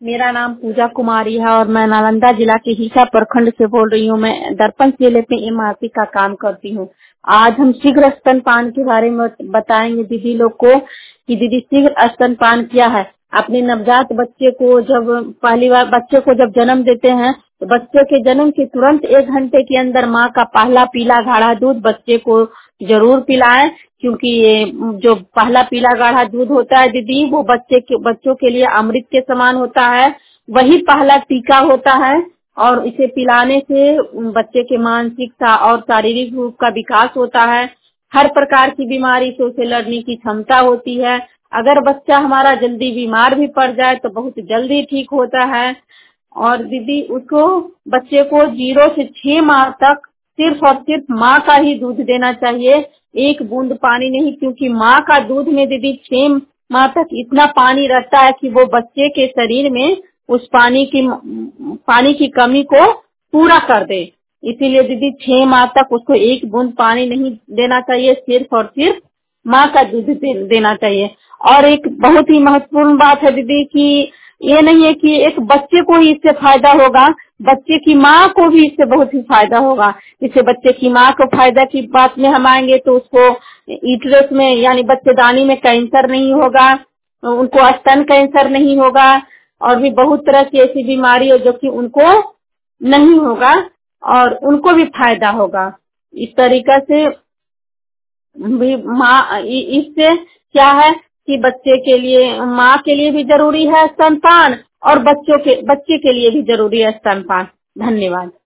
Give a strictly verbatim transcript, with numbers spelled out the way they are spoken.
मेरा नाम पूजा कुमारी है और मैं नालंदा जिला के हिसा प्रखंड से बोल रही हूँ। मैं दर्पण जिले में एमआरपी का काम करती हूँ। आज हम शीघ्र स्तनपान के बारे में बताएंगे दीदी लोग को कि दीदी शीघ्र स्तनपान क्या है। अपने नवजात बच्चे को जब पहली बार बच्चे को जब जन्म देते हैं तो बच्चे के जन्म के तुरंत एक घंटे के अंदर माँ का पहला पीला गाढ़ा दूध बच्चे को जरूर पिलाएं, क्योंकि ये जो पहला पीला गाढ़ा दूध होता है दीदी वो बच्चे के बच्चों के लिए अमृत के समान होता है। वही पहला टीका होता है और इसे पिलाने से बच्चे के मानसिक और शारीरिक रूप का विकास होता है। हर प्रकार की बीमारी से उसे लड़ने की क्षमता होती है। अगर बच्चा हमारा जल्दी बीमार भी पड़ जाए तो बहुत जल्दी ठीक होता है। और दीदी उसको बच्चे को जीरो से छह माह तक सिर्फ और सिर्फ माँ का ही दूध देना चाहिए, एक बूंद पानी नहीं, क्योंकि माँ का दूध में दीदी छह माह तक इतना पानी रहता है कि वो बच्चे के शरीर में उस पानी की पानी की कमी को पूरा कर दे। इसीलिए दीदी छह माह तक उसको एक बूंद पानी नहीं देना चाहिए, सिर्फ और सिर्फ माँ का दूध दे, देना चाहिए। और एक बहुत ही महत्वपूर्ण बात है दीदी कि ये नहीं है कि एक बच्चे को ही इससे फायदा होगा, बच्चे की माँ को भी इससे बहुत ही फायदा होगा। इससे बच्चे की माँ को फायदा की बात में हम आएंगे तो उसको यूट्रस में यानी बच्चेदानी में कैंसर नहीं होगा, उनको स्तन कैंसर नहीं होगा और भी बहुत तरह की ऐसी बीमारी हो जो कि उनको नहीं होगा और उनको भी फायदा होगा। इस तरीका से भी माँ इससे क्या है कि बच्चे के लिए माँ के लिए भी जरूरी है स्तनपान और बच्चों के बच्चे के लिए भी जरूरी है स्तनपान। धन्यवाद।